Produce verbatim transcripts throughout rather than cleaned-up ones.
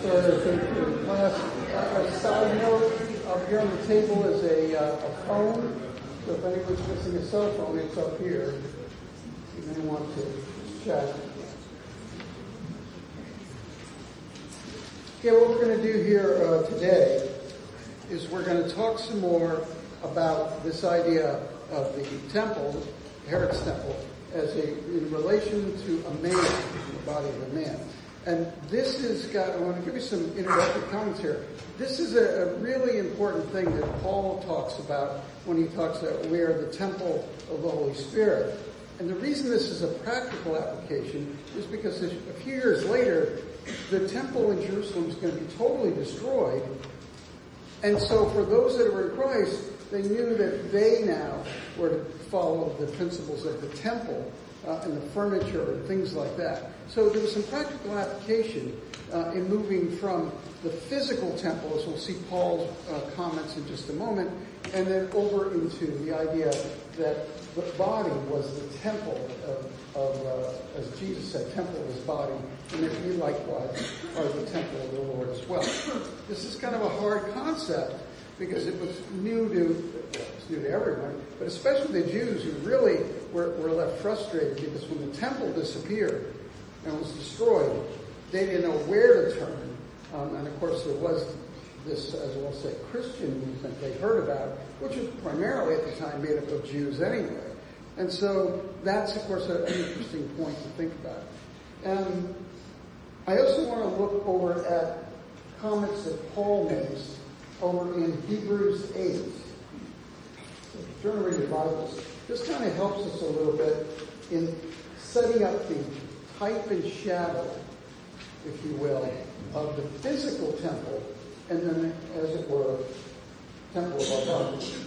So there's a class, a side note up here on the table is a, uh, a phone. So if anyone's missing a cell phone, it's up here. You may want to check. Okay, what we're going to do here uh, today is we're going to talk some more about this idea of the temple, Herod's temple, as a in relation to a man, the body of a man. And this has got, I want to give you some introductory commentary. This is a, a really important thing that Paul talks about when he talks about we are the temple of the Holy Spirit. And the reason this is a practical application is because a few years later, the temple in Jerusalem is going to be totally destroyed. And so for those that were in Christ, they knew that they now were to follow the principles of the temple uh, and the furniture and things like that. So there was some practical application uh, in moving from the physical temple, as we'll see Paul's uh, comments in just a moment, and then over into the idea that the body was the temple of, of uh, as Jesus said, temple of his body, and that we likewise are the temple of the Lord as well. This is kind of a hard concept because it was new to, well, it was new to everyone, but especially the Jews who really were, were left frustrated because when the temple disappeared and was destroyed, they didn't know where to turn. Um, and of course there was this, as we'll say, Christian movement they heard about, which was primarily at the time made up of Jews anyway. And so that's, of course, an interesting point to think about. And I also want to look over at comments that Paul makes over in Hebrews eight. So turn over your Bibles. This kind of helps us a little bit in setting up the type and shadow, if you will, of the physical temple, and then, as it were, temple of our bodies.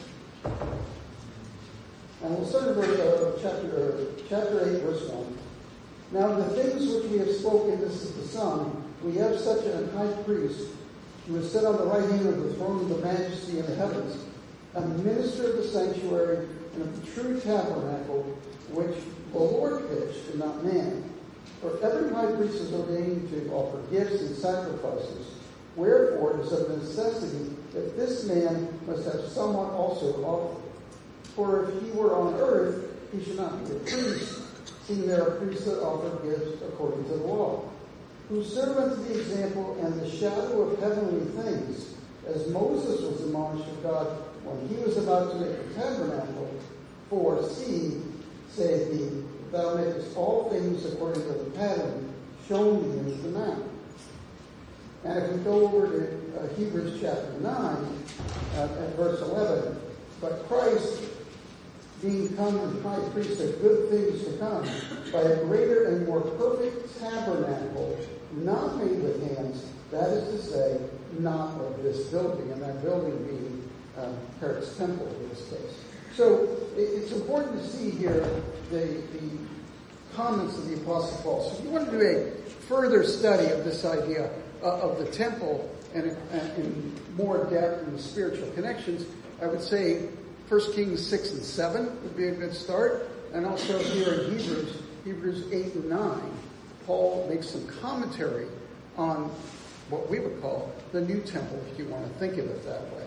And we'll start in verse, uh, chapter, uh, chapter eight, verse one. Now the things which we have spoken, this is the sum, we have such a high priest who is set on the right hand of the throne of the majesty in the heavens, a minister of the sanctuary and of the true tabernacle, which the Lord pitched and not man. For every high priest is ordained to offer gifts and sacrifices. Wherefore it is of necessity that this man must have somewhat also to offer. For if he were on earth, he should not be a priest, seeing there are priests that offer gifts according to the law, who serve unto the example and the shadow of heavenly things, as Moses was admonished of God when he was about to make the tabernacle. For see, saith he, thou makest all things according to the pattern shown thee in the mount. And if we go over to uh, Hebrews chapter nine, uh, at verse eleven, but Christ, being come and high priest of good things to come, by a greater and more perfect tabernacle, not made with hands, that is to say, not of this building, and that building being uh, Herod's temple in this case. So it's important to see here the, the comments of the Apostle Paul. So if you want to do a further study of this idea uh, of the temple and, and in more depth in the spiritual connections, I would say First Kings six and seven would be a good start. And also here in Hebrews, Hebrews eight and nine, Paul makes some commentary on what we would call the new temple, if you want to think of it that way.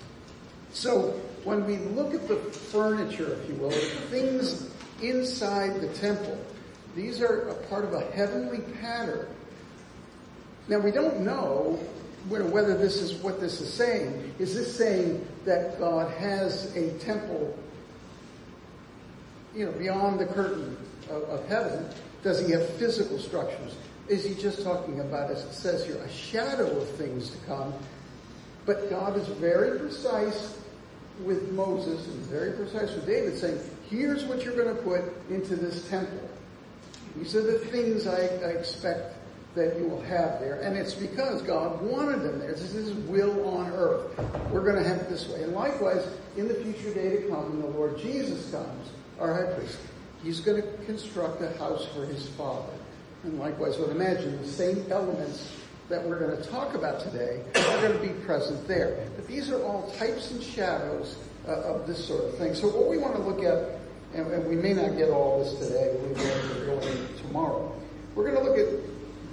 So when we look at the furniture, if you will, the things inside the temple, these are a part of a heavenly pattern. Now we don't know whether this is what this is saying. Is this saying that God has a temple, you know, beyond the curtain of, of heaven? Does he have physical structures? Is he just talking about, as it says here, a shadow of things to come? But God is very precise with Moses and very precise with David, saying, here's what you're going to put into this temple. These are the things I, I expect that you will have there. And it's because God wanted them there. This is his will on earth. We're going to have it this way. And likewise, in the future day to come, when the Lord Jesus comes, our high priest, he's going to construct a house for his Father. And likewise, I would imagine the same elements that we're going to talk about today are going to be present there. But these are all types and shadows uh, of this sort of thing. So what we want to look at, and, and we may not get all this today, we will go tomorrow. We're going to look at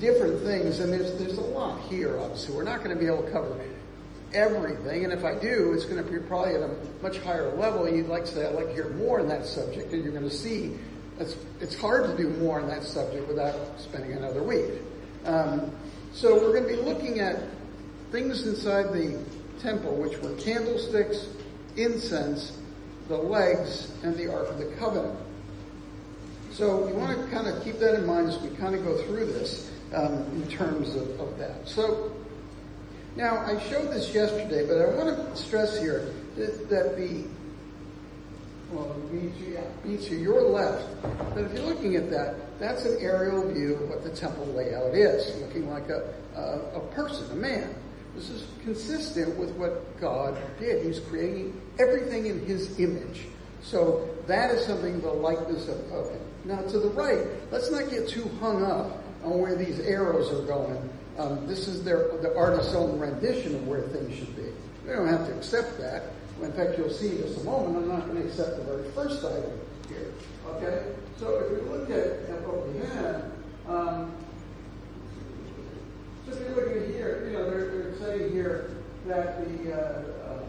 different things, and there's there's a lot here, obviously. We're not going to be able to cover everything, and if I do, it's going to be probably at a much higher level. You'd like to say, I'd like to hear more on that subject, and you're going to see it's, it's hard to do more on that subject without spending another week. Um, so we're going to be looking at things inside the temple, which were candlesticks, incense, the legs, and the Ark of the Covenant. So we want to kind of keep that in mind as we kind of go through this um, in terms of, of that. So now I showed this yesterday, but I want to stress here that, that the, well, be to, yeah, be to your left, that if you're looking at that, that's an aerial view of what the temple layout is, looking like a, a, a person, a man. This is consistent with what God did. He's creating everything in his image. So that is something, the likeness of, of him. Now to the right, let's not get too hung up on where these arrows are going. Um, this is their the artist's own rendition of where things should be. We don't have to accept that. In fact, you'll see in just a moment, I'm not going to accept the very first item here. Okay? So if we look at, at what we had, um, so if you look at here, you know, they're, they're saying here that the, uh, um,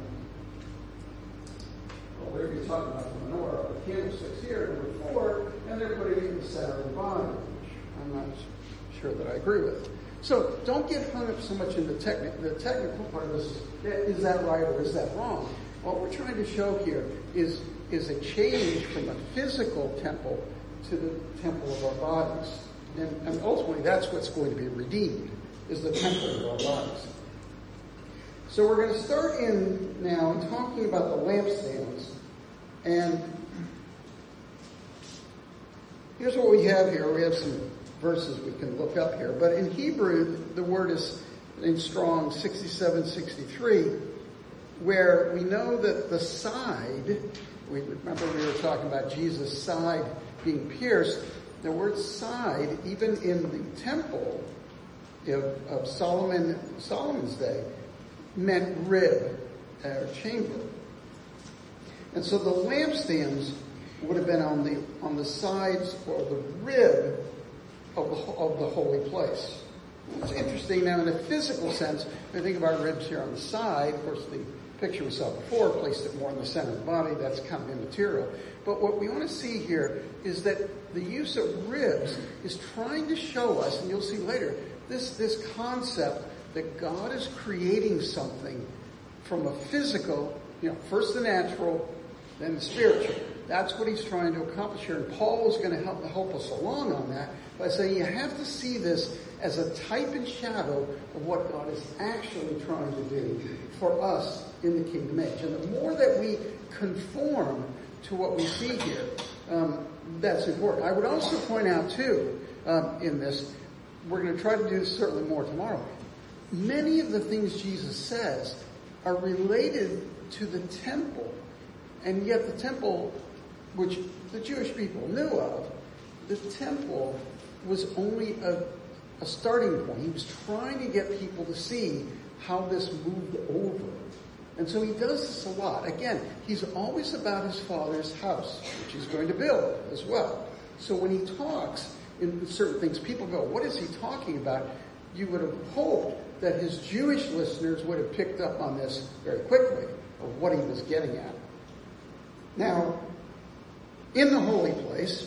well, we're going to be talking about the menorah, the candlesticks here, number four, and they're putting it in the center of the body, which I'm not sure that I agree with. So don't get hung up so much in the, techni- the technical part of this. Is that right or is that wrong? What we're trying to show here is, is a change from a physical temple to the temple of our bodies. And, and ultimately, that's what's going to be redeemed, is the temple of our bodies. So we're going to start in now talking about the lampstands. And here's what we have here. We have some verses we can look up here. But in Hebrew, the word is in Strong sixty-seven sixty-three, where we know that the side, we remember we were talking about Jesus' side being pierced. The word side, even in the temple of, of Solomon, Solomon's day, meant rib or chamber. And so the lampstands would have been on the on the sides or the rib of the, of the holy place. It's interesting now in a physical sense, when you think about ribs here on the side, of course the picture we saw before placed it more in the center of the body, that's kind of immaterial. But what we want to see here is that the use of ribs is trying to show us, and you'll see later, this, this concept that God is creating something from a physical, you know, first the natural, then the spiritual. That's what he's trying to accomplish here. And Paul is going to help, help us along on that by saying you have to see this as a type and shadow of what God is actually trying to do for us in the kingdom age. And the more that we conform to what we see here, um, that's important. I would also point out, too, um, in this, we're going to try to do this certainly more tomorrow. Many of the things Jesus says are related to the temple. And yet the temple, which the Jewish people knew of, the temple was only a, a starting point. He was trying to get people to see how this moved over. And so he does this a lot. Again, he's always about his Father's house, which he's going to build as well. So when he talks in certain things, people go, what is he talking about? You would have hoped that his Jewish listeners would have picked up on this very quickly, of what he was getting at. Now, in the holy place,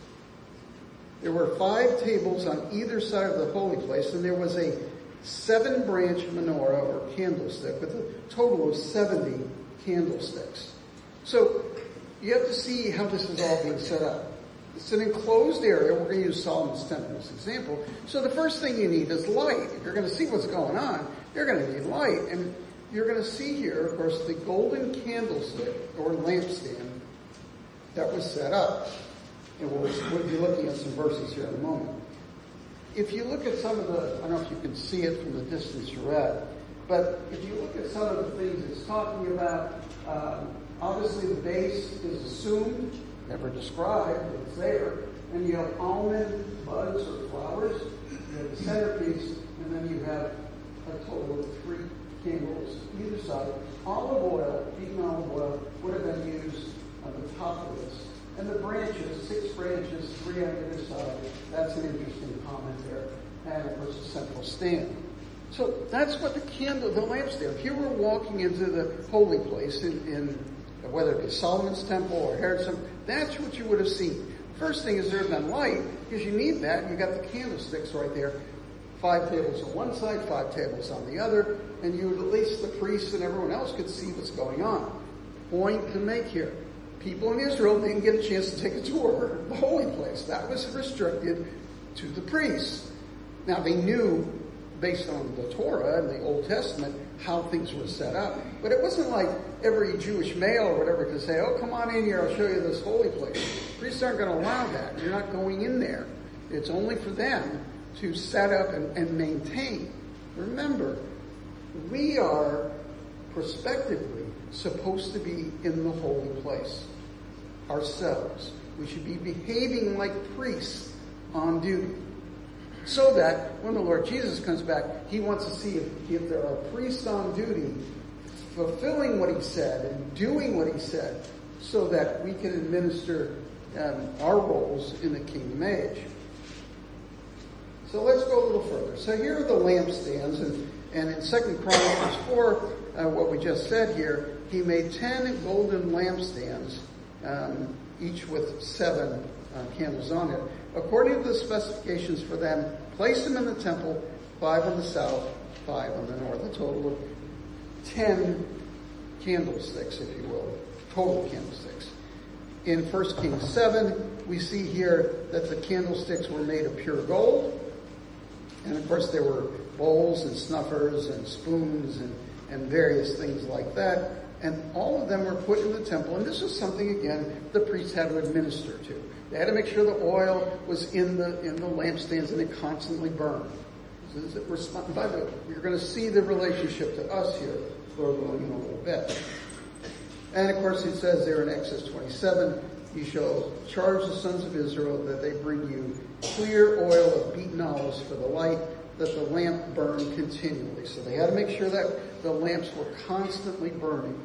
there were five tables on either side of the holy place, and there was a seven-branch menorah or candlestick with a total of seventy candlesticks. So you have to see how this is all being set up. It's an enclosed area. We're going to use Solomon's temple as an example. So the first thing you need is light. If you're going to see what's going on, you're going to need light. And you're going to see here, of course, the golden candlestick or lampstand that was set up. And we'll, we'll be looking at some verses here in a moment. If you look at some of the, I don't know if you can see it from the distance you're at, but if you look at some of the things it's talking about, um, obviously the base is assumed, never described, but it's there. And you have almond buds or flowers, you have the centerpiece, and then you have a total of three candles either side. Olive oil, heating olive oil, would have been used on the top of this. And the branches, six branches, three on either side. That's an interesting comment there. and of course the central stand. So that's what the candle, the lampstand. If you were walking into the holy place in, in whether it be Solomon's temple or Herod's temple, that's what you would have seen. First thing is there's none light, because you need that. You got the candlesticks right there. Five tables on one side, five tables on the other, and you at least the priests and everyone else could see what's going on. Point to make here. People in Israel didn't get a chance to take a tour of the holy place. That was restricted to the priests. Now they knew, based on the Torah and the Old Testament, how things were set up. But it wasn't like every Jewish male or whatever could say, oh, come on in here, I'll show you this holy place. Priests aren't going to allow that. You're not going in there. It's only for them to set up and, and maintain. Remember, we are prospectively supposed to be in the holy place ourselves. We should be behaving like priests on duty. So that when the Lord Jesus comes back, he wants to see if, if there are priests on duty fulfilling what he said and doing what he said, so that we can administer um, our roles in the kingdom age. So let's go a little further. So here are the lampstands, and, and in Second Chronicles four, uh, what we just said here, he made ten golden lampstands, um, each with seven uh, candles on it. According to the specifications for them, place them in the temple, five on the south, five on the north, a total of ten candlesticks, if you will, total candlesticks. In First Kings seven, we see here that the candlesticks were made of pure gold. And of course there were bowls and snuffers and spoons and, and various things like that. And all of them were put in the temple. And this was something, again, the priests had to administer to. They had to make sure the oil was in the in the lampstands and it constantly burned. So this is, by the way, you're going to see the relationship to us here for going in a little bit. And of course it says there in Exodus twenty-seven, you shall charge the sons of Israel that they bring you clear oil of beaten olives for the light, that the lamp burn continually. So they had to make sure that the lamps were constantly burning.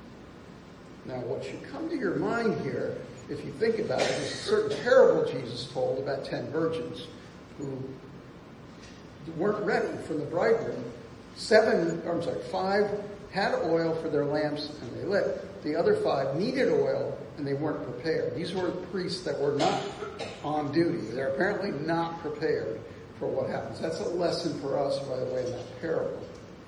Now what should come to your mind here, if you think about it, is a certain parable Jesus told about ten virgins who weren't ready for the bridegroom. Seven, or I'm sorry, five had oil for their lamps and they lit. The other five needed oil and they weren't prepared. These were priests that were not on duty. They're apparently not prepared for what happens. That's a lesson for us, by the way, in that parable.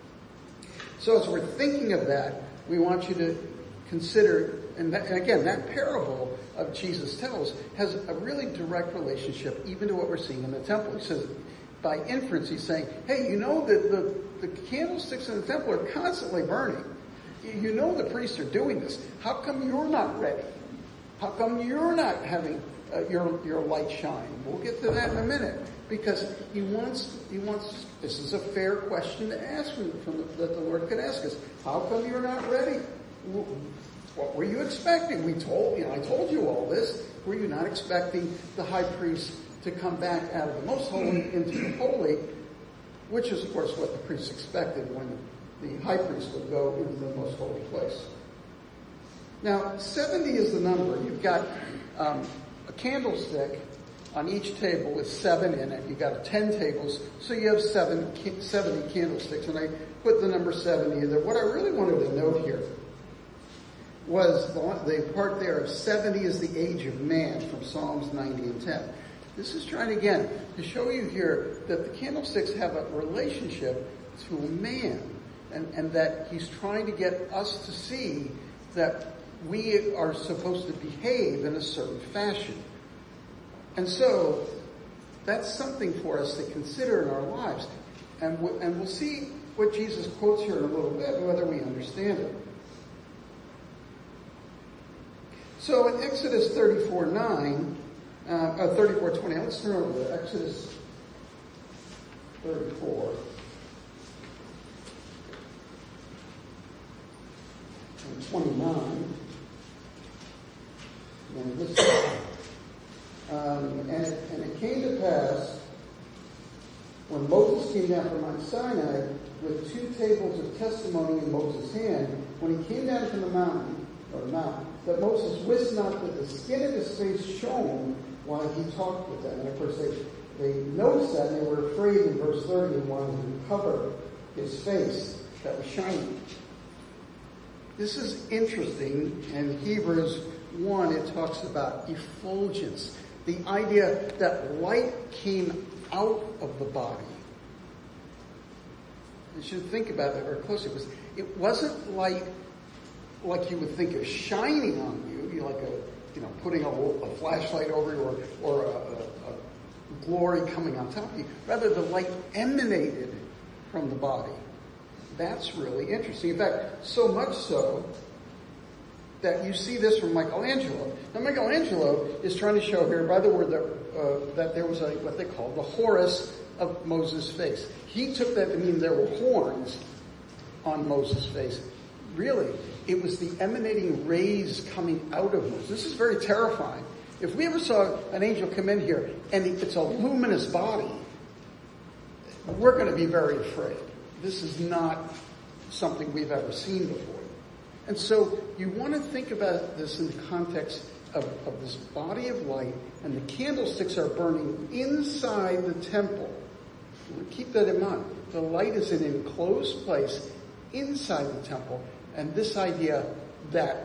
So as we're thinking of that, we want you to consider, and, that, and again, that parable of Jesus tells has a really direct relationship even to what we're seeing in the temple. He says, by inference, he's saying, hey, you know that the, the candlesticks in the temple are constantly burning. You know the priests are doing this. How come you're not ready? How come you're not having uh, your your light shine? We'll get to that in a minute. Because he wants, he wants, this is a fair question to ask from, from the, that the Lord could ask us. How come you're not ready? What were you expecting? We told, you know, I told you all this. Were you not expecting the high priest to come back out of the most holy into the holy, which is of course what the priests expected when the high priest would go into the most holy place. Now, seventy is the number. You've got um, a candlestick on each table with seven in it. You've got ten tables, so you have seven, seventy candlesticks, and I put the number seventy in there. What I really wanted to note here was the, the part there of seventy is the age of man from Psalms ninety and ten. This is trying again to show you here that the candlesticks have a relationship to a man, and, and that he's trying to get us to see that we are supposed to behave in a certain fashion. And so that's something for us to consider in our lives. And, w- and we'll see what Jesus quotes here in a little bit, and whether we understand it. So in Exodus thirty-four nine, uh, uh, thirty-four twenty, let's turn over to Exodus thirty-four. And twenty-nine. And this Um, and, it, and it came to pass, when Moses came down from Mount Sinai with two tables of testimony in Moses' hand, when he came down from the mountain, or mount, that Moses wist not that the skin of his face shone while he talked with them. And of course, they, they noticed that and they were afraid in verse thirty and wanted to cover his face that was shining. This is interesting. In Hebrews one, it talks about effulgence. The idea that light came out of the body. You should think about that very closely. It, was, it wasn't light like you would think of shining on you, you like a, you know, putting a, a flashlight over you, or, or a, a, a glory coming on top of you. Rather, the light emanated from the body. That's really interesting. In fact, so much so that you see this from Michelangelo. Now, Michelangelo is trying to show here by the word that, uh, that there was a, what they call the horus of Moses' face. He took that to mean there were horns on Moses' face. Really, it was the emanating rays coming out of Moses. This is very terrifying. If we ever saw an angel come in here and it's a luminous body, we're going to be very afraid. This is not something we've ever seen before. And so you want to think about this in the context of, of this body of light, and the candlesticks are burning inside the temple. Keep that in mind. The light is in an enclosed place inside the temple, and this idea that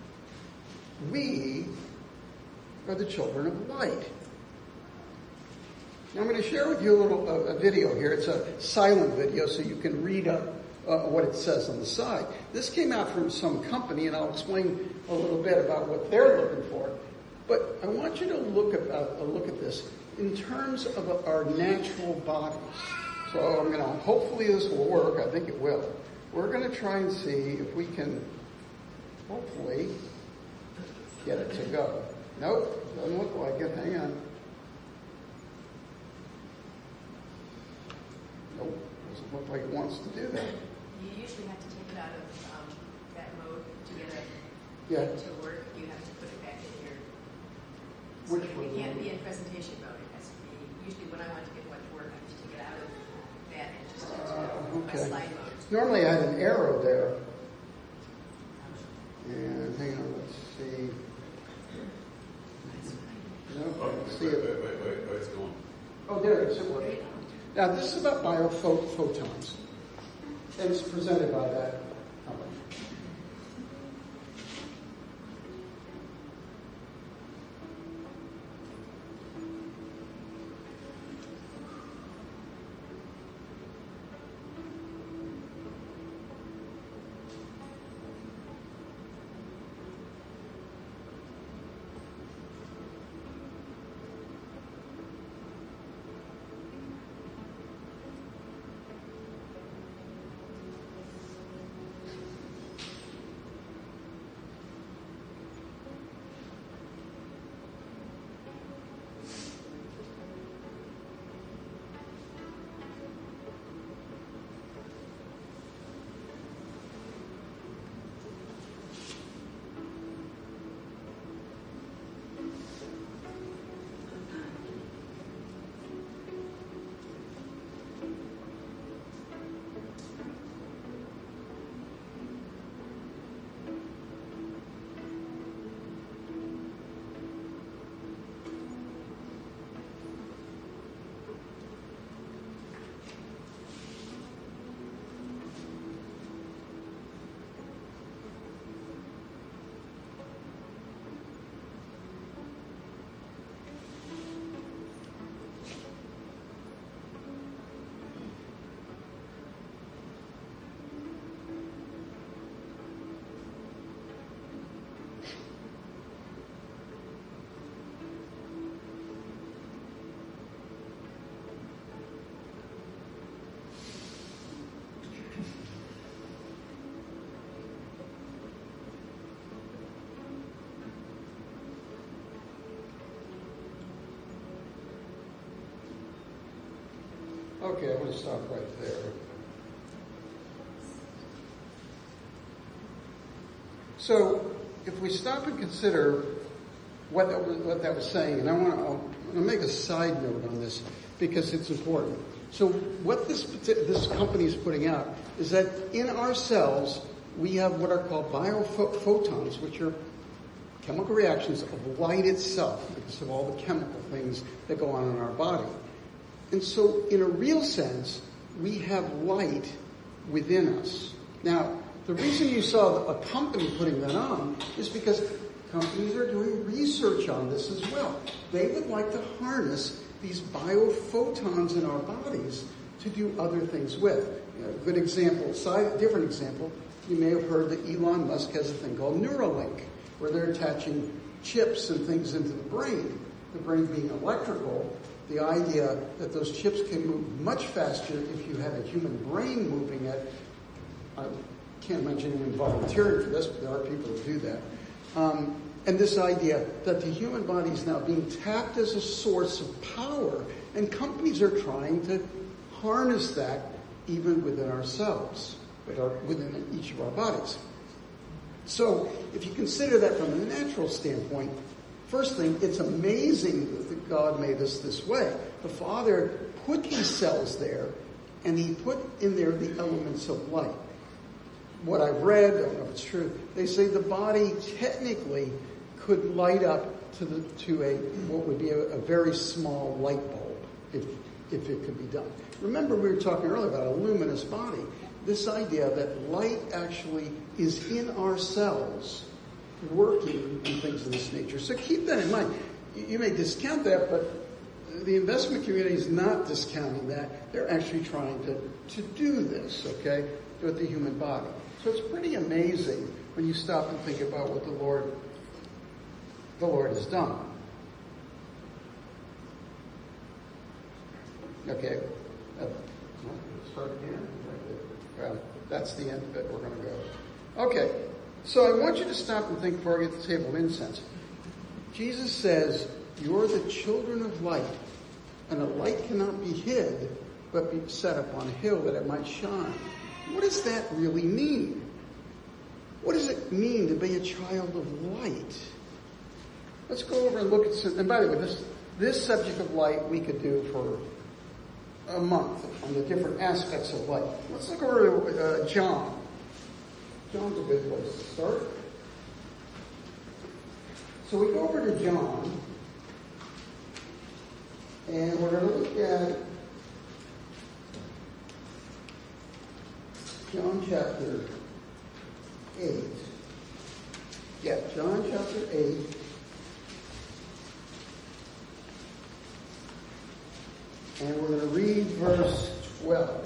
we are the children of light. Now I'm going to share with you a little a, a video here. It's a silent video, so you can read up uh, what it says on the side. This came out from some company, and I'll explain a little bit about what they're looking for. But I want you to look at uh, look at this in terms of our natural bodies. So I'm going to, hopefully this will work. I think it will. We're going to try and see if we can, hopefully, get it to go. Nope, doesn't look like it. Hang on. Nope, doesn't look like it wants to do that. You usually have to take it out of um, that mode to get it yeah. to work. You have to put it back in here. So Which it one? can't be in presentation mode. It has to be, usually when I want to get what to work, I just take it out of that and just into Uh, my okay. slide mode. Normally I had an arrow there. And hang on, let's see. No, Oh, I wait, don't see wait, it. wait, wait, wait, wait, it's going. Oh, there it is. It worked. Now, this is about biophotons. And it's presented by that company. Okay, I'm going to stop right there. So, if we stop and consider what that was, what that was saying, and I want to, I'll, I'll make a side note on this because it's important. So, what this this company is putting out is that in our cells we have what are called biophotons, which are chemical reactions of light itself because of all the chemical things that go on in our body. And so in a real sense, we have light within us. Now, the reason you saw a company putting that on is because companies are doing research on this as well. They would like to harness these biophotons in our bodies to do other things with. You know, a good example, side, different example, you may have heard that Elon Musk has a thing called Neuralink, where they're attaching chips and things into the brain, the brain being electrical. The idea that those chips can move much faster if you had a human brain moving it. I can't imagine anyone volunteering for this, but there are people who do that. Um, and this idea that the human body is now being tapped as a source of power, and companies are trying to harness that even within ourselves, within each of our bodies. So if you consider that from a natural standpoint, first thing, it's amazing that God made us this way. The Father put these cells there, and he put in there the elements of light. What I've read, I don't know if it's true, they say the body technically could light up to the to a what would be a, a very small light bulb if if it could be done. Remember, we were talking earlier about a luminous body. This idea that light actually is in our cells, working and things of this nature. So keep that in mind. You may discount that, but the investment community is not discounting that. They're actually trying to, to do this, okay, with the human body. So it's pretty amazing when you stop and think about what the Lord, the Lord has done. Okay. Uh, start again. Well, that's the end of it. We're going to go. Okay. So I want you to stop and think before I get to the table of incense. Jesus says, you're the children of light, and a light cannot be hid, but be set up on a hill that it might shine. What does that really mean? What does it mean to be a child of light? Let's go over and look at some, and by the way, this, this subject of light we could do for a month on the different aspects of light. Let's look over to uh, John. John's a good place to start. So we go over to John, and we're going to look at John chapter eight. Yeah, John chapter eight. And we're going to read verse twelve.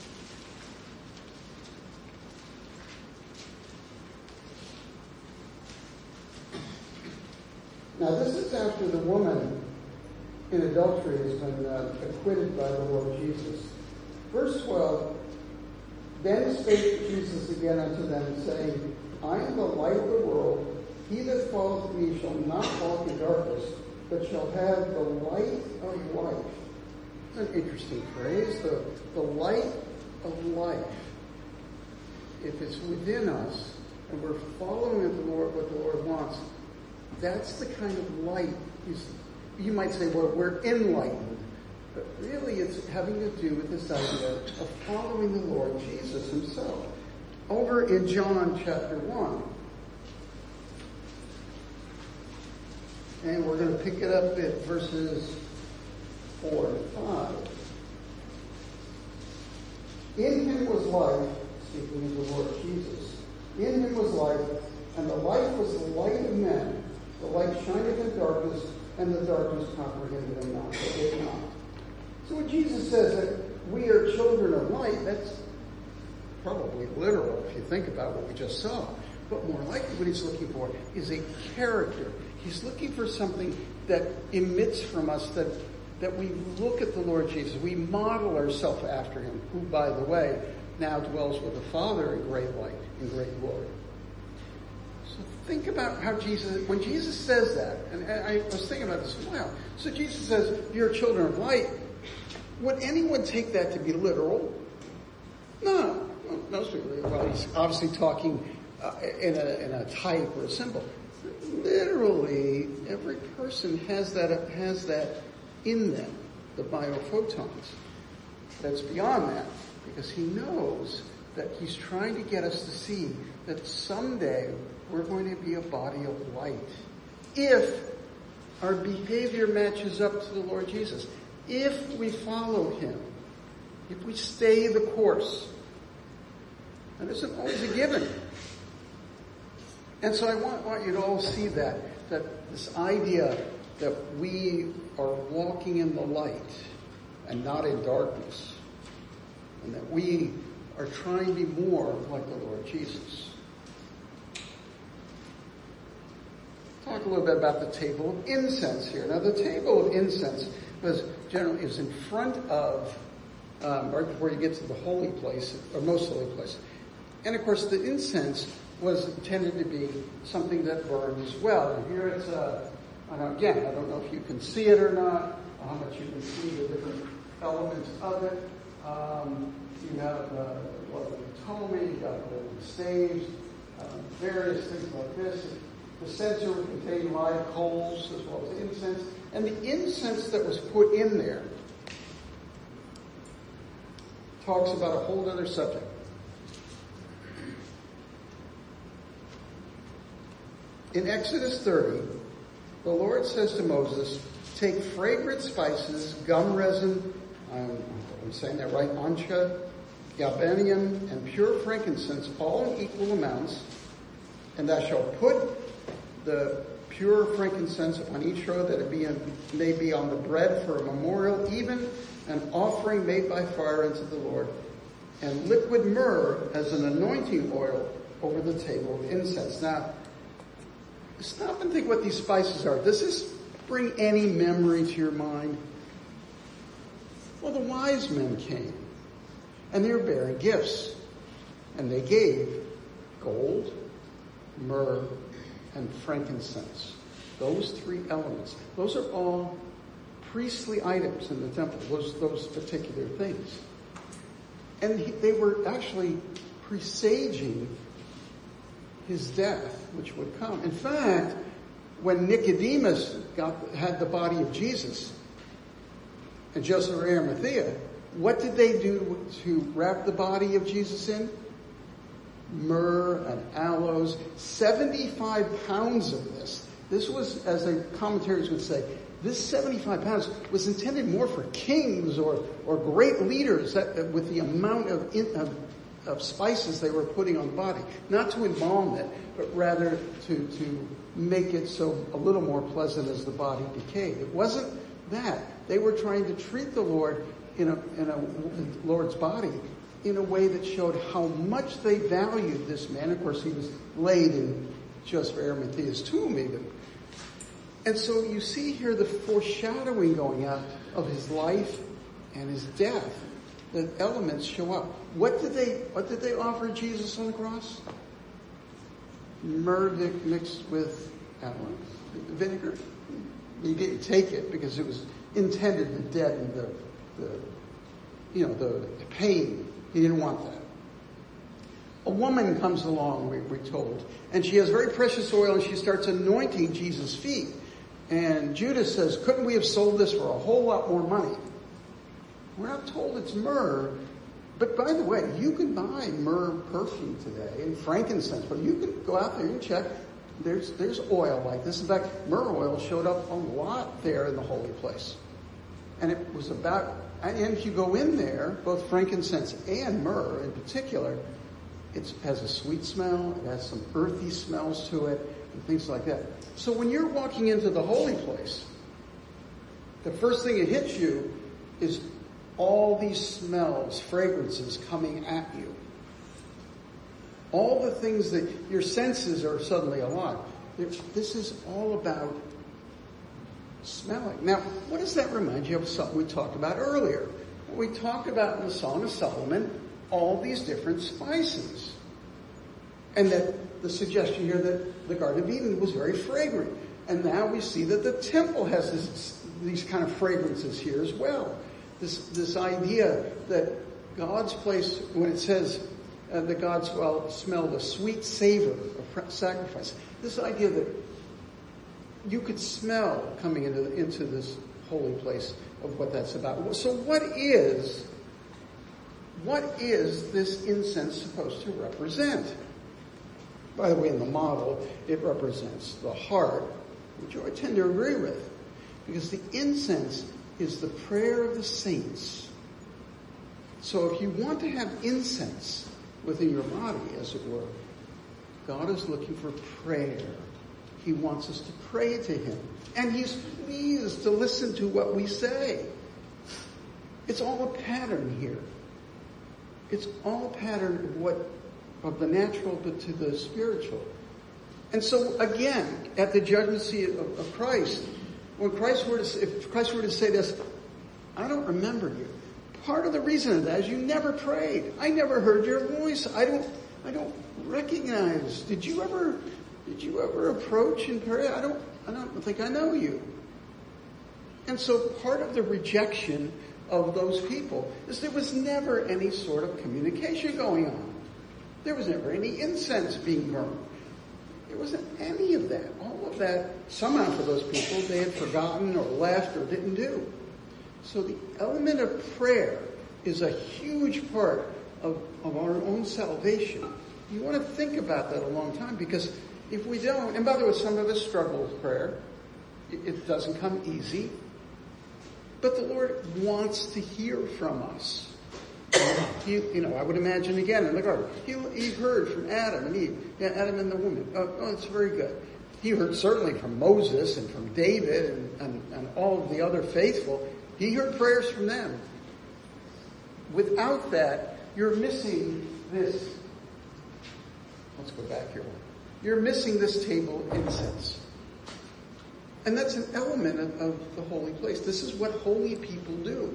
Now this is after the woman in adultery has been uh, acquitted by the Lord Jesus. Verse twelve, then spake Jesus again unto them, saying, I am the light of the world. He that followeth me shall not walk in darkness, but shall have the light of life. That's an interesting phrase, the, the light of life. If it's within us, and we're following the Lord, what the Lord wants, that's the kind of light. You might say, well, we're enlightened. But really it's having to do with this idea of following the Lord Jesus himself. Over in John chapter one. And we're going to pick it up at verses four and five. In him was life, speaking of the Lord Jesus. In him was life, and the life was the light of men. The light shineth in darkness, and the darkness comprehended him not. It did not. So when Jesus says that we are children of light, that's probably literal if you think about what we just saw. But more likely what he's looking for is a character. He's looking for something that emits from us, that, that we look at the Lord Jesus. We model ourselves after him, who, by the way, now dwells with the Father in great light, in great glory. So think about how Jesus, when Jesus says that, and I was thinking about this, wow. So Jesus says, you're children of light. Would anyone take that to be literal? No. Most people, well, he's obviously talking uh, in, a, in a type or a symbol. Literally, every person has that, has that in them, the biophotons. That's beyond that, because he knows that he's trying to get us to see that someday we're going to be a body of light. If our behavior matches up to the Lord Jesus. if we follow him, if we stay the course. And this isn't always a given. And so I want, want you to all see that, that this idea that we are walking in the light and not in darkness, and that we are trying to be more like the Lord Jesus. Talk a little bit about the table of incense here. Now, the table of incense was generally is in front of um, right before you get to the holy place, or most holy place. And of course, the incense was intended to be something that burned as well. And here it's uh, and again, I don't know if you can see it or not, how much you can see the different elements of it. Um, you have uh, what the atonement, you got the staves, uh, various things like this. The censer would contain live coals as well as incense. And the incense that was put in there talks about a whole other subject. In Exodus thirty, the Lord says to Moses, take fragrant spices, gum resin, um, I'm saying that right, ancha, galbanum, and pure frankincense, all in equal amounts, and thou shalt put the pure frankincense upon each row, that it be in, may be on the bread for a memorial, even an offering made by fire unto the Lord, and liquid myrrh as an anointing oil over the table of incense. Now, stop and think what these spices are. Does this bring any memory to your mind? Well, the wise men came, and they were bearing gifts, and they gave gold, myrrh, and frankincense. Those three elements. Those are all priestly items in the temple, those, those particular things. And he, they were actually presaging his death, which would come. In fact, when Nicodemus got, had the body of Jesus, and Joseph of Arimathea, what did they do to wrap the body of Jesus in? Myrrh and aloes, seventy-five pounds of this. This was, as the commentaries would say, this seventy-five pounds was intended more for kings or, or great leaders that, with the amount of, in, of, of spices they were putting on the body. Not to embalm it, but rather to, to make it so a little more pleasant as the body decayed. It wasn't that. They were trying to treat the Lord in a, in a Lord's body in a way that showed how much they valued this man. Of course, he was laid in Joseph of Arimathea's tomb even. And so you see here the foreshadowing going out of his life and his death. The elements show up. What did they, what did they offer Jesus on the cross? Myrrh mixed with aloes, vinegar. He didn't take it because it was intended to deaden the, the, you know, the pain. He didn't want that. A woman comes along, we, we're told, and she has very precious oil, and she starts anointing Jesus' feet. And Judas says, couldn't we have sold this for a whole lot more money? We're not told it's myrrh, but by the way, you can buy myrrh perfume today and frankincense, but you can go out there and check. There's, there's oil like this. In fact, myrrh oil showed up a lot there in the holy place. And it was about, and if you go in there, both frankincense and myrrh in particular, it has a sweet smell, it has some earthy smells to it, and things like that. So when you're walking into the holy place, the first thing that hits you is all these smells, fragrances coming at you. All the things that your senses are suddenly alive. This is all about smelling. Now, what does that remind you of? Something we talked about earlier. We talked about in the Song of Solomon all these different spices. And that the suggestion here that the Garden of Eden was very fragrant. And now we see that the temple has this, these kind of fragrances here as well. This, this idea that God's place, when it says uh, that God's well smell the sweet savor of sacrifice, this idea that you could smell coming into, into this holy place of what that's about. So what is, what is this incense supposed to represent? By the way, in the model, it represents the heart, which I tend to agree with, because the incense is the prayer of the saints. So if you want to have incense within your body, as it were, God is looking for prayer. He wants us to pray to him. And he's pleased to listen to what we say. It's all a pattern here. It's all a pattern of what, of the natural but to the spiritual. And so again, at the judgment seat of, of Christ, when Christ were to, if Christ were to say this, I don't remember you. Part of the reason of that is you never prayed. I never heard your voice. I don't, I don't recognize. Did you ever, did you ever approach in prayer? I don't, I don't think I know you. And so part of the rejection of those people is there was never any sort of communication going on. There was never any incense being burned. There wasn't any of that. All of that, somehow for those people, they had forgotten or left or didn't do. So the element of prayer is a huge part of, of our own salvation. You want to think about that a long time, because if we don't, and by the way, some of us struggle with prayer. It, it doesn't come easy. But the Lord wants to hear from us. He, you know, I would imagine again in the garden, he, he heard from Adam and Eve, yeah, Adam and the woman. Oh, oh, it's very good. He heard certainly from Moses and from David and, and, and all of the other faithful. He heard prayers from them. Without that, you're missing this. Let's go back here. You're missing this table of incense. And that's an element of, of the holy place. This is what holy people do.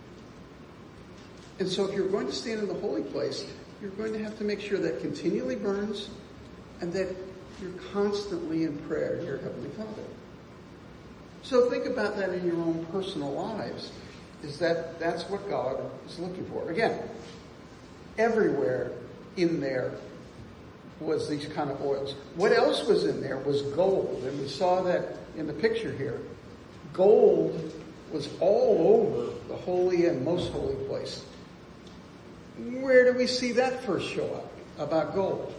And so if you're going to stand in the holy place, you're going to have to make sure that continually burns and that you're constantly in prayer to your Heavenly Father. So think about that in your own personal lives. Is that that's what God is looking for. Again, everywhere in there was these kind of oils. What else was in there was gold. And we saw that in the picture here. Gold was all over the holy and most holy place. Where do we see that first show up about gold?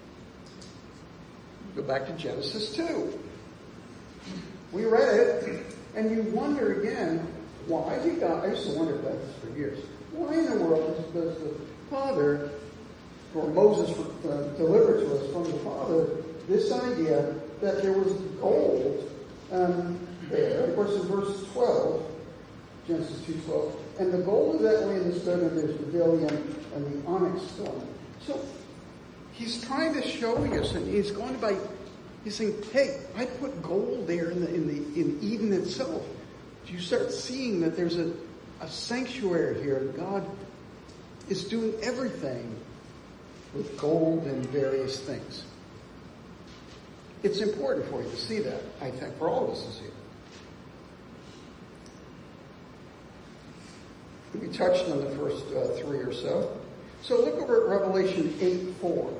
Go back to Genesis two. We read it, and you wonder again, why did God, I used to wonder about this for years, why in the world does the Father, or Moses uh, deliver to us from the Father, this idea that there was gold um, there? Of course, in verse twelve, Genesis two twelve, and the gold of that land is better than the brilliant and the onyx stone. So he's trying to show us, and he's going by, he's saying, hey, I put gold there in the in the in Eden itself. You start seeing that there's a, a sanctuary here, and God is doing everything with gold and various things. It's important for you to see that, I think, for all of us to see it. We touched on the first uh, three or so. So look over at Revelation eight four.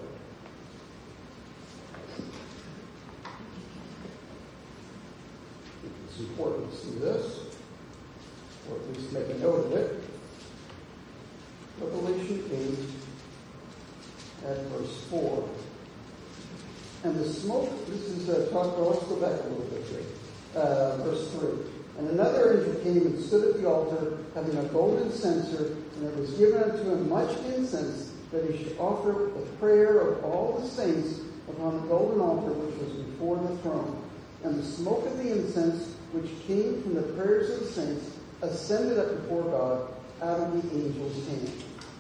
It's important to see this, or at least make a note of it. Revelation eight at verse four. And the smoke, this is, uh, talk, well, let's go back a little bit here. Uh, verse three. And another angel came and stood at the altar, having a golden censer, and it was given unto him much incense, that he should offer the prayer of all the saints upon the golden altar which was before the throne. And the smoke of the incense, which came from the prayers of the saints, ascended up before God out of the angel's hand.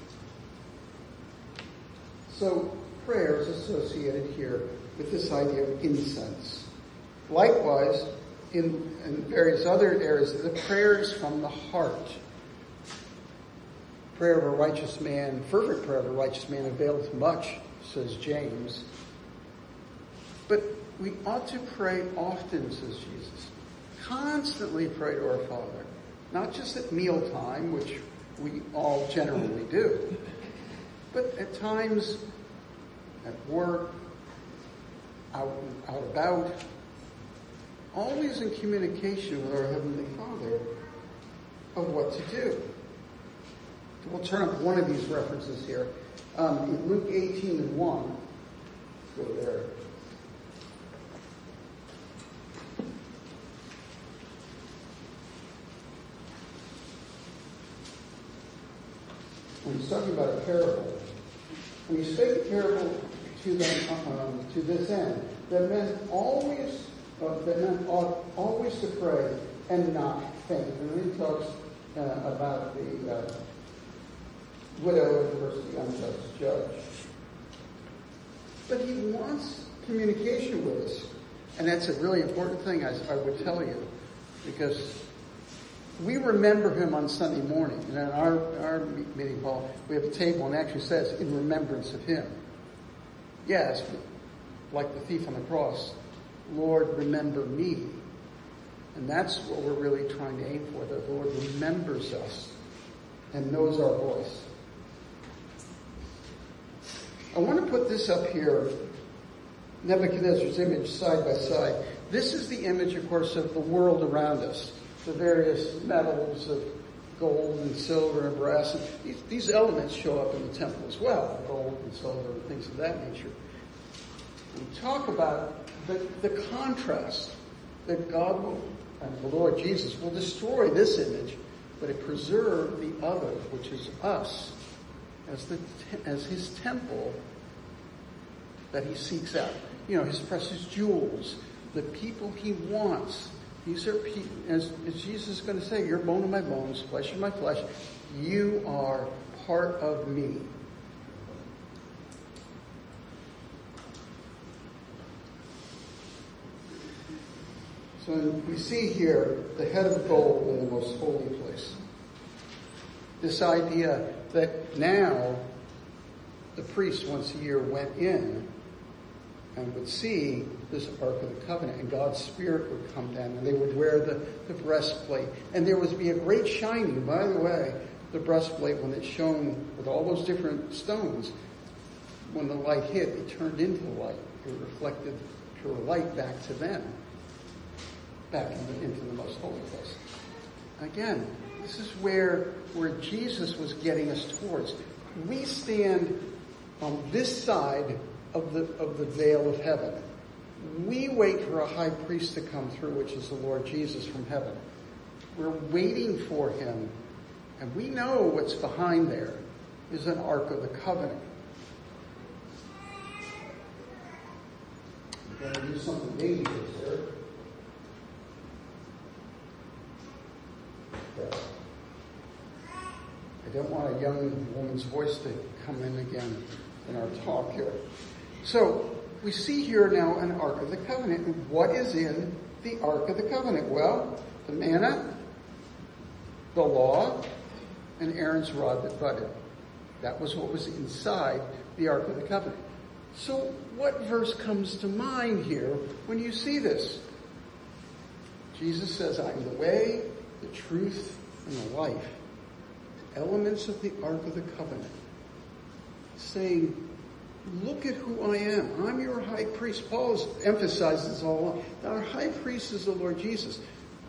So, prayer is associated here with this idea of incense. Likewise, in, in various other areas, the prayers from the heart. Prayer of a righteous man, fervent prayer of a righteous man availeth much, says James. But we ought to pray often, says Jesus. Constantly pray to our Father. Not just at mealtime, which we all generally do, but at times at work, out, out about, always in communication with our Heavenly Father of what to do. We'll turn up one of these references here. Um, in Luke eighteen and one, let's go there. he's talking about a parable. And he spake a parable to them um, to this end, that men always uh, that men ought always to pray and not faint. And then he talks uh, about the uh, widow versus the unjust judge. But he wants communication with us. And that's a really important thing, I, I would tell you, because we remember him on Sunday morning. And in our, our meeting hall, we have a table and it actually says, in remembrance of him. Yes, like the thief on the cross, Lord, remember me. And that's what we're really trying to aim for, that the Lord remembers us and knows our voice. I want to put this up here, Nebuchadnezzar's image side by side. This is the image, of course, of the world around us, the various metals of gold and silver and brass. And these, these elements show up in the temple as well, gold and silver and things of that nature. We talk about the, the contrast that God will, and the Lord Jesus will destroy this image, but it preserve the other, which is us, as the as his temple that he seeks out. You know, his precious jewels, the people he wants. These are people, as, as Jesus is going to say, you're bone of my bones, flesh of my flesh. You are part of me. So we see here the head of gold in the most holy place. This idea that now the priest once a year went in and would see this Ark of the Covenant, and God's Spirit would come down, and they would wear the, the breastplate. And there would be a great shining. By the way, the breastplate, when it shone with all those different stones, when the light hit, it turned into light. It reflected pure light back to them, back into, into the most holy place. Again, this is where, where Jesus was getting us towards. We stand on this side of the of the veil of heaven. We wait for a high priest to come through, which is the Lord Jesus from heaven. We're waiting for him, and we know what's behind there is an Ark of the Covenant. I'm going to do something dangerous there. Okay. I don't want a young woman's voice to come in again in our talk here. So, we see here now an Ark of the Covenant. And what is in the Ark of the Covenant? Well, the manna, the law, and Aaron's rod that budded. That was what was inside the Ark of the Covenant. So, what verse comes to mind here when you see this? Jesus says, I am the way, the truth, and the life. Elements of the Ark of the Covenant. Saying, look at who I am. I'm your high priest. Paul has emphasized this all along. Our high priest is the Lord Jesus.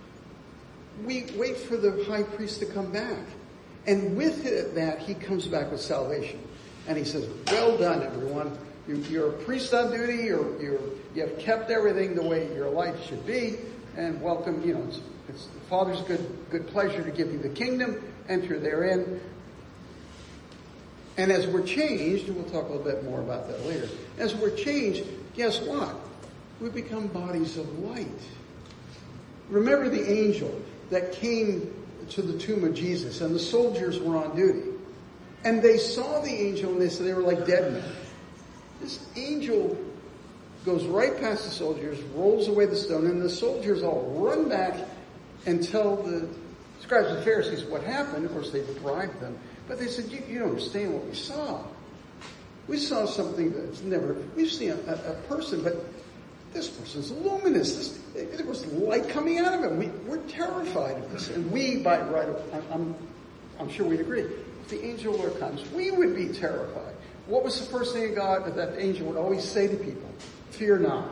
We wait for the high priest to come back. And with it, that, he comes back with salvation. And he says, well done, everyone. You're, you're a priest on duty. You're, you're, you have kept everything the way your life should be. And welcome, you know, it's, it's the Father's good, good pleasure to give you the kingdom. Enter therein. And as we're changed, and we'll talk a little bit more about that later, as we're changed, guess what? We become bodies of light. Remember the angel that came to the tomb of Jesus, and the soldiers were on duty. And they saw the angel, and they said they were like dead men. This angel goes right past the soldiers, rolls away the stone, and the soldiers all run back and tell the scribes and Pharisees what happened. Of course, they bribed them. But they said, you, you don't understand what we saw. We saw something that's never, we've seen a, a, a person, but this person's luminous. This, there was light coming out of him. We, we're terrified of this. And we, by right, I'm, I'm sure we'd agree. If the angel Lord comes, we would be terrified. What was the first thing God, that that angel would always say to people? Fear not.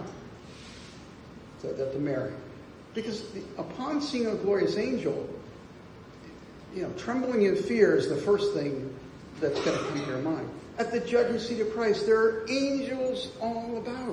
So that to Mary. Because the, upon seeing a glorious angel, you know, trembling in fear is the first thing that's going to come to your mind. At the judgment seat of Christ, there are angels all about.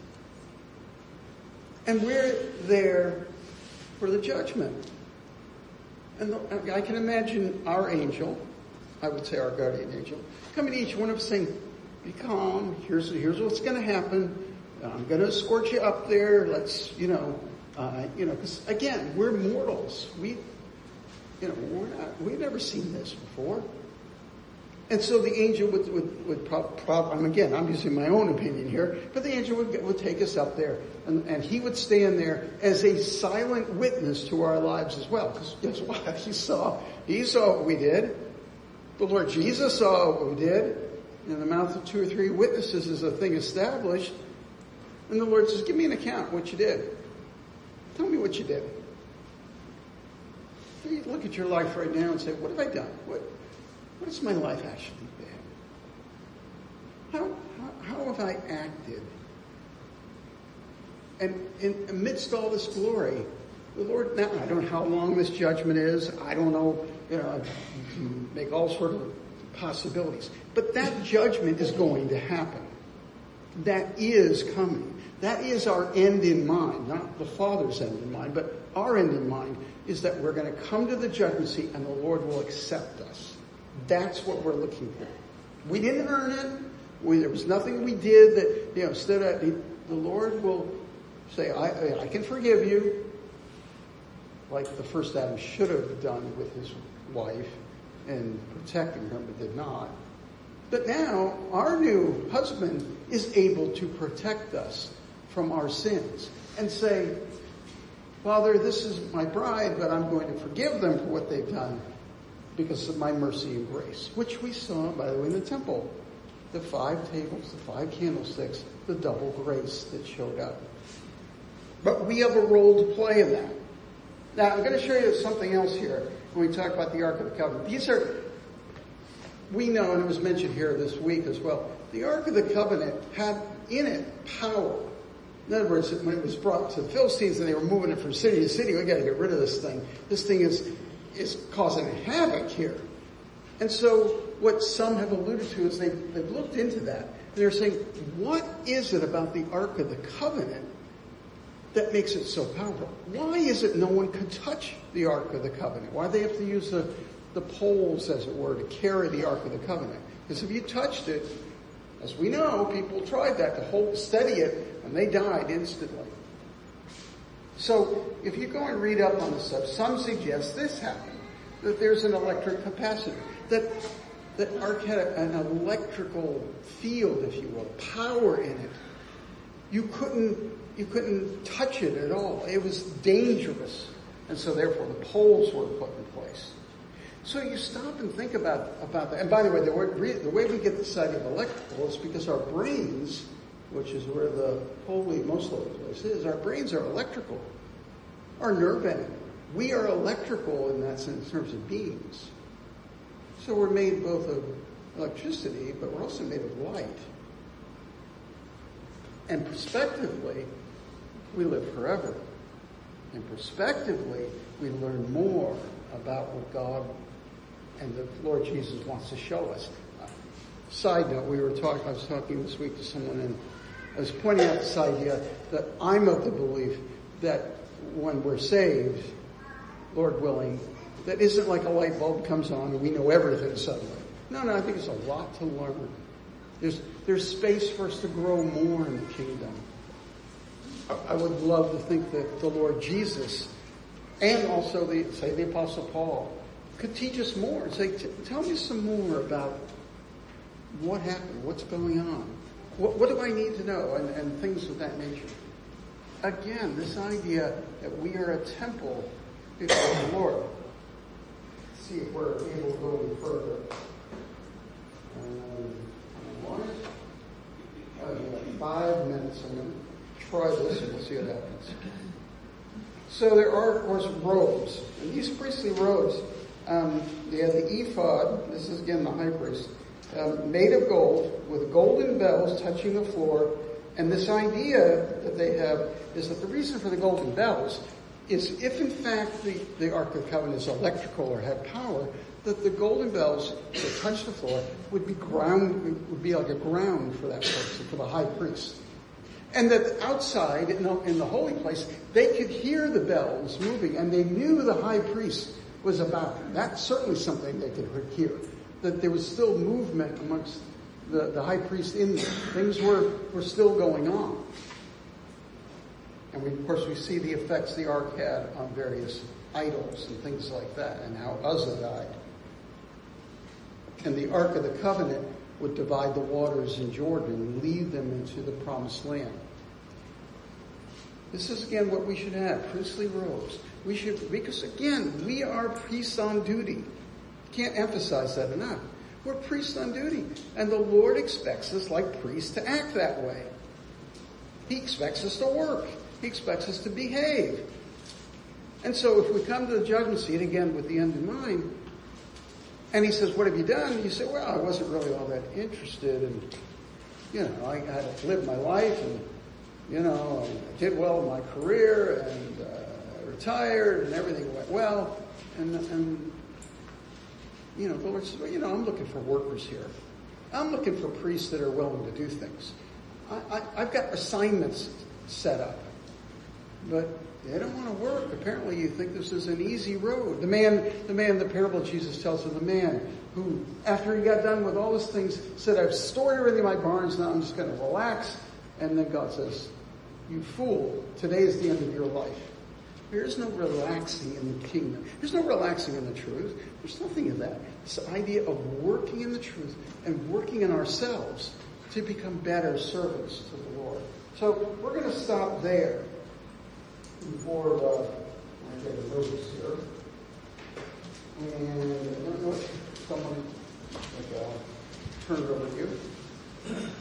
And we're there for the judgment. And I can imagine our angel I would say our guardian angel, coming to each one of us saying, be calm, here's, here's what's going to happen. I'm going to escort you up there. Let's, you know, uh, you know, because again, we're mortals. We, you know, we're not, we've never seen this before. And so the angel would, would, would prob, prob, and again, I'm using my own opinion here, but the angel would, would take us up there, and, and he would stand there as a silent witness to our lives as well. Because guess what? He saw, he saw what we did. The Lord Jesus saw what we did. In the mouth of two or three witnesses is a thing established. And the Lord says, give me an account of what you did. Tell me what you did. You look at your life right now and say, what have I done? What, what has my life actually been? How, how, how have I acted? And in, amidst all this glory, the Lord, now I don't know how long this judgment is. I don't know, you know, you can make all sorts of possibilities. But that judgment is going to happen. That is coming. That is our end in mind, not the Father's end in mind, but our end in mind is that we're going to come to the judgment seat and the Lord will accept us. That's what we're looking for. We didn't earn it. We, there was nothing we did that, you know, instead of, the Lord will say, I, I can forgive you, like the first Adam should have done with his wife and protecting her, but did not. But now, our new husband is able to protect us from our sins and say, Father, this is my bride, but I'm going to forgive them for what they've done because of my mercy and grace, which we saw, by the way, in the temple. The five tables, the five candlesticks, the double grace that showed up. But we have a role to play in that. Now, I'm going to show you something else here when we talk about the Ark of the Covenant. These are, we know, and it was mentioned here this week as well, the Ark of the Covenant had in it power. In other words, when it was brought to the Philistines and they were moving it from city to city, we got to get rid of this thing. This thing is, is causing havoc here. And so what some have alluded to is they've, they've looked into that. And they're saying, what is it about the Ark of the Covenant that makes it so powerful? Why is it no one could touch the Ark of the Covenant? Why do they have to use the, the poles, as it were, to carry the Ark of the Covenant? Because if you touched it, as we know, people tried that to hold, steady it, and they died instantly. So if you go and read up on the stuff, some suggest this happened, that there's an electric capacitor, that that Ark had a, an electrical field, if you will, power in it. You couldn't you couldn't touch it at all. It was dangerous, and so therefore the poles were put in place. So you stop and think about, about that. And by the way, the, word, the way we get this idea of electrical is because our brains, which is where the holy, most holy place is, our brains are electrical. Our nerve ending. We are electrical in that sense, in terms of beings. So we're made both of electricity, but we're also made of light. And prospectively, we live forever. And prospectively, we learn more about what God and the Lord Jesus wants to show us. Uh, side note, we were talking, I was talking this week to someone, and I was pointing out this idea that I'm of the belief that when we're saved, Lord willing, that isn't like a light bulb comes on and we know everything suddenly. No, no, I think it's a lot to learn. There's, there's space for us to grow more in the kingdom. I, I would love to think that the Lord Jesus and also the, say, the Apostle Paul could teach us more. Say, tell me some more about what happened, what's going on. What, what do I need to know? And, and things of that nature. Again, this idea that we are a temple before the Lord. Let's see if we're able to go any further. Um, oh, yeah, five minutes. I'm going to try this and we'll see what happens. So there are, of course, robes. And these priestly robes, um, they have the ephod, this is again the high priest, um, made of gold, with golden bells touching the floor. And this idea that they have is that the reason for the golden bells is if in fact the, the Ark of the Covenant is electrical or had power, that the golden bells that touch the floor would be ground, would be like a ground for that person, for the high priest. And that outside, in the, in the holy place, they could hear the bells moving, and they knew the high priest was about them. That's certainly something they could hear. that there was still movement amongst the, the high priest in there. Things were, were still going on. And we, of course, we see the effects the ark had on various idols and things like that, and how Uzzah died. And the Ark of the Covenant would divide the waters in Jordan and lead them into the promised land. This is, again, what we should have, priestly robes. We should, because, again, we are priests on duty. Can't emphasize that enough. We're priests on duty. And the Lord expects us, like priests, to act that way. He expects us to work. He expects us to behave. And so if we come to the judgment seat, again, with the end in mind, and he says, what have you done? You say, well, I wasn't really all that interested. And, you know, I had to live my life, and, you know, I did well in my career, and uh, I retired, and everything went well. And, and, you know, the Lord says, well, you know, I'm looking for workers here. I'm looking for priests that are willing to do things. I, I, I've got assignments set up. But they don't want to work. Apparently you think this is an easy road. The man, the man, the parable Jesus tells of the man who, after he got done with all his things, said, I've stored everything in my barns, now I'm just going to relax. And then God says, you fool, today is the end of your life. There is no relaxing in the kingdom. There's no relaxing in the truth. There's nothing in that. It's the idea of working in the truth and working in ourselves to become better servants to the Lord. So we're going to stop there before uh, I get a notice here. And I don't know if someone, like, uh, turn it over to you.